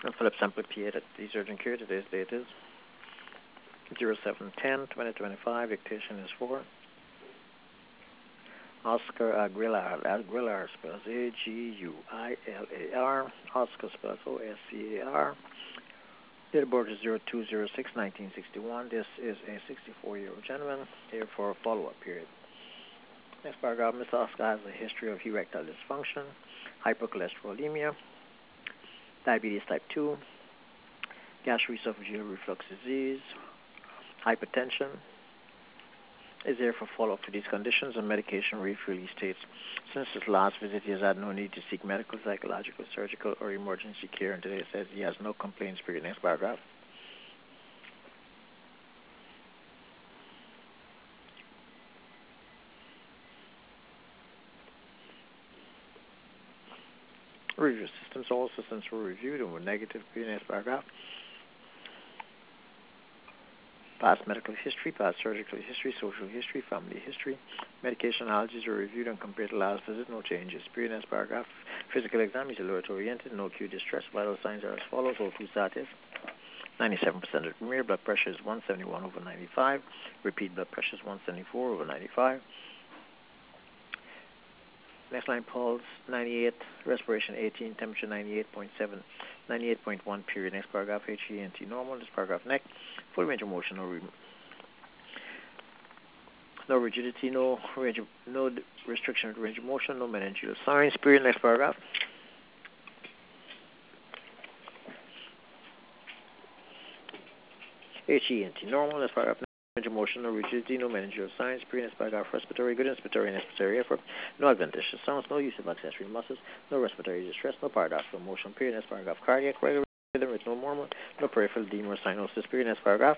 Philip Sample PA at the urgent care. Today's date is 07/10/2025. Dictation is for Oscar Aguilar. Aguilar spells Aguilar. Oscar spells Oscar. Date of birth is 02/06/1961. This is a 64-year-old gentleman here for a follow-up period. Next paragraph, Mr. Oscar has a history of erectile dysfunction, hypercholesterolemia, diabetes type 2, gastroesophageal reflux disease, hypertension. Is there for follow-up to these conditions and medication refill? He states, since his last visit, he has had no need to seek medical, psychological, surgical, or emergency care, and today it says he has no complaints. Period. Next paragraph. Review systems. All systems were reviewed and were negative. Period. Next paragraph. Past medical history, past surgical history, social history, family history. Medication allergies were reviewed and compared to last visit. No changes. Period. Next paragraph. Physical exam is alert oriented. No acute distress. Vital signs are as follows. O2 status 97% of premier. Blood pressure is 171/95. Repeat blood pressure is 174/95. Next line, pulse 98, respiration 18, temperature 98.7, 98.1. Period. Next paragraph, HENT normal. This paragraph, neck, full range of motion, no rigidity, no restriction of range of motion, no meningeal signs. Period. Next paragraph. HENT normal. This paragraph. Range of motion, no rigidity, no meningeal signs. Period. Next paragraph. Respiratory, good inspiratory and expiratory effort, no adventitious sounds, no use of accessory muscles, no respiratory distress, no paradoxical motion. Period. Next paragraph. Cardiac, regular rhythm with no murmur, no peripheral edema or cyanosis. Period. Next paragraph.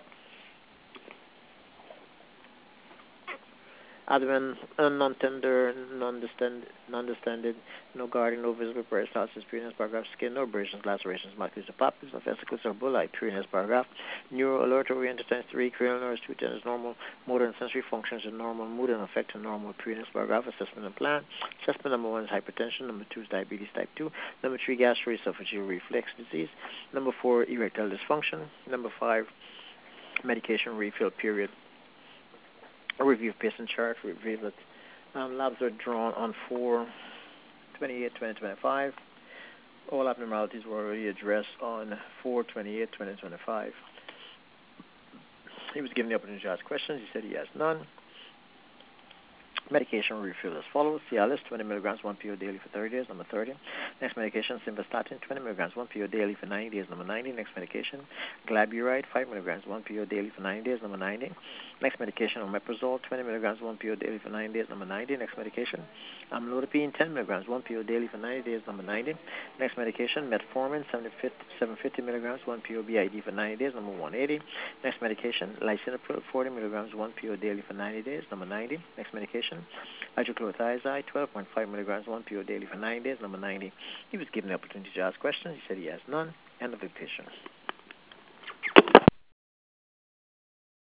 Abdomen non-tender, non-distended, no guarding, no visible peristalsis. Period. Next paragraph. Skin, no abrasions, lacerations, macules, or papules, no vesicles or bullae. Period. Next paragraph. Neuro, alert, oriented, times 3, cranial nerves, 2 tenors, normal, motor and sensory functions are normal, mood and affect are normal. Period. Next paragraph. Assessment and plan. Assessment number 1 is hypertension, number 2 is diabetes type 2, number 3 gastroesophageal reflux disease, number 4 erectile dysfunction, number 5 medication refill. Period. A review of patient chart revealed that labs are drawn on 4/28/2025. All abnormalities were already addressed on 4/28/2025. He was given the opportunity to ask questions. He said he has none. Medication refill as follows. Cialis, 20 milligrams, 1 PO daily for 30 days, number 30. Next medication, simvastatin, 20 milligrams, 1 PO daily for 90 days, number 90. Next medication, glyburide, 5 milligrams, 1 PO daily for 90 days, number 90. Next medication, omeprazole, 20 milligrams, 1 PO daily for 90 days, number 90. Next medication, amlodipine, 10 milligrams, 1 PO daily for 90 days, number 90. Next medication, metformin, 750 milligrams, 1 PO BID for 90 days, number 180. Next medication, lisinopril, 40 milligrams, 1 PO daily for 90 days, number 90. Next medication, hydrochlorothiazide, 12.5 milligrams, 1 PO daily for 9 days, number 90. He was given the opportunity to ask questions. He said he has none. End of dictation.